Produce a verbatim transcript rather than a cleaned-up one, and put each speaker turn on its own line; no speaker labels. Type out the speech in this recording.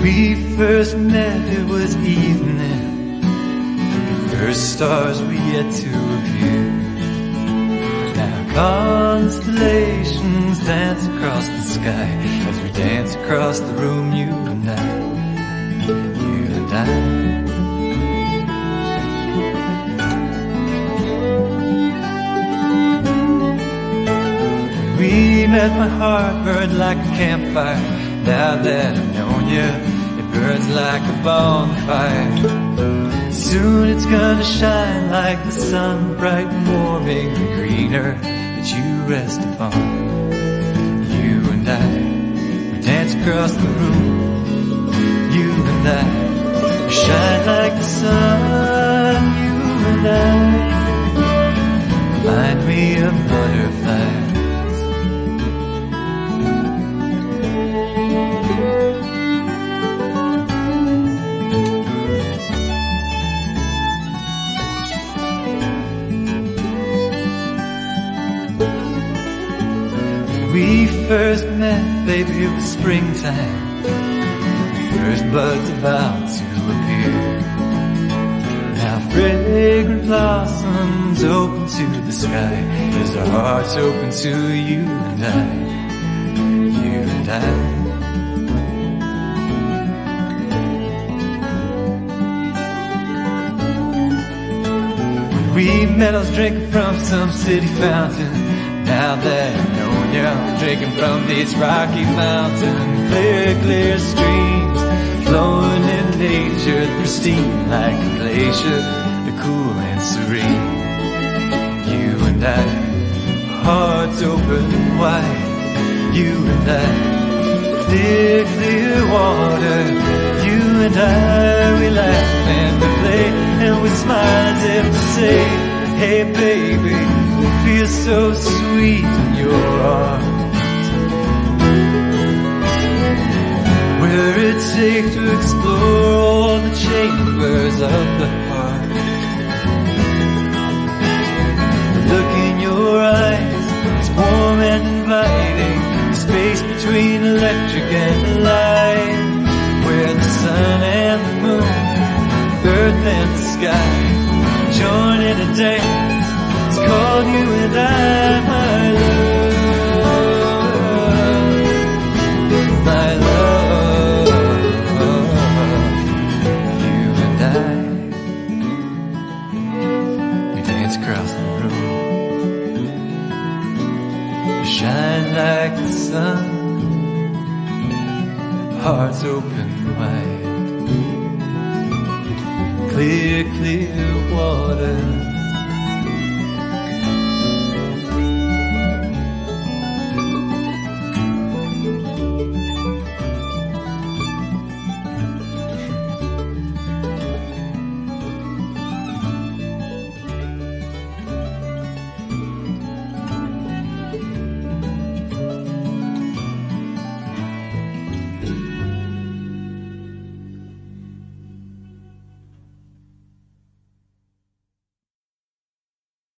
we first met, it was evening. The first stars we yet to appear. Now constellations dance across the sky as we dance across the room, you and I, you and I. We met, my heart burned like a campfire. Now that I've known you, it burns like a bonfire. Soon it's gonna shine like the sun, bright and warming, the greener that you rest upon. You and I, we dance across the room. You and I, we shine like the sun. You and I, remind me of butterflies. We first met, baby, it was springtime. The first buds about to appear. Now fragrant blossoms open to the sky as our hearts open to you and I, you and I. When we met, I was drinking from some city fountain. Now that I've known you, I'm drinking from these rocky mountains. Clear, clear streams flowing in nature, pristine like a glacier, the cool and serene. You and I, hearts open wide. You and I, clear, clear water. You and I, we laugh and we play and we smile as if to say, hey baby, it feels so sweet in your arms, where it's safe to explore all the chambers of the heart. The look in your eyes, it's warm and inviting, the space between electric and light, where the sun and the moon, earth and the sky join in a dance. It's called you and I, my love, my love. You and I, we dance across the room. We shine like the sun, hearts open wide. Clear, clear water.